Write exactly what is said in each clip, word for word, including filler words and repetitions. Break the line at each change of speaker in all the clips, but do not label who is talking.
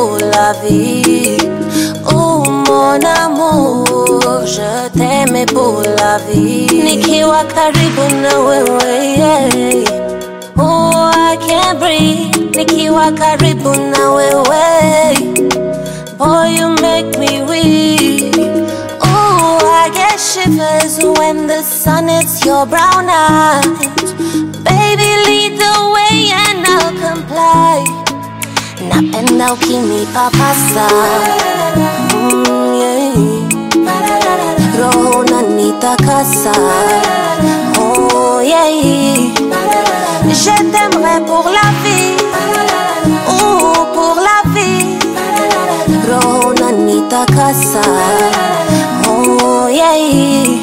pour la vie. Oh mon amour, je t'aime pour la vie. Nikiwa karibu na wewe, yeah. Oh, I can't breathe. Nikiwa karibu na wewe, boy, you make me weak. Oh, I get shivers when the sun hits your brown eyes. Baby, lead the way and I'll comply. Napenda ukinipapasa, mm, yeah. Roho unanitakasa, oh yeah. Je t'aimerai pour la vie, oh pour la vie. Roho unanitakasa, oh yeah.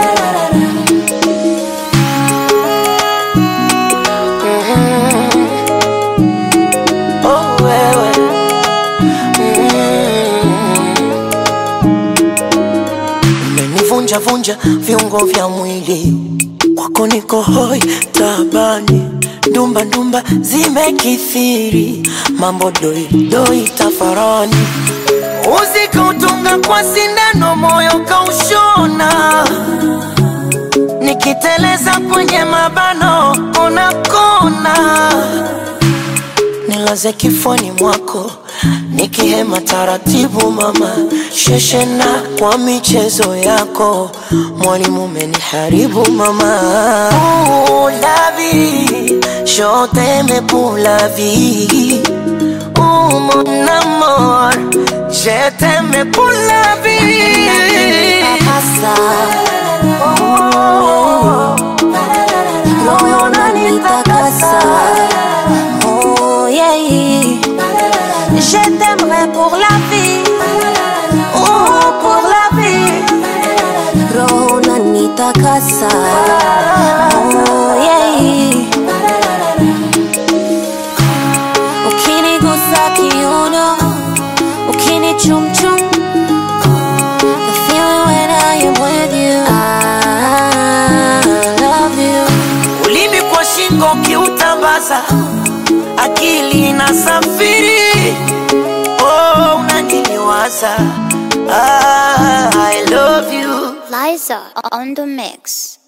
Vunja vunja viungo vya mwili kwako, niko hoi tabani, ndumba ndumba zimekithiri, mambo doi doi tafarani, uzika utunga kwa sindano, moyo kaushona, nikiteleza kwenye mabano kona kona, nilaze kifoni mwako nikihema taratibu mama, sheshena kwa michezo yako, mwalimu umeniharibu mama. Oh la vie, je t'aime pour la vie. Oh mon amour, je t'aime pour la vie.
Pasa, oh, roho unanitakasa, oh yeah. Je t'aimerai pour la vie, oh pour la vie. Roho unanitakasa, oh yeah. Ukinigusa kiuno, ukinichum chum, the feeling when I am with you, I love you.
Ulimi kwa shingo kiutambaza, akili inasafiri, oh unaniliwaza, ah, I love you.
Liza on the mix.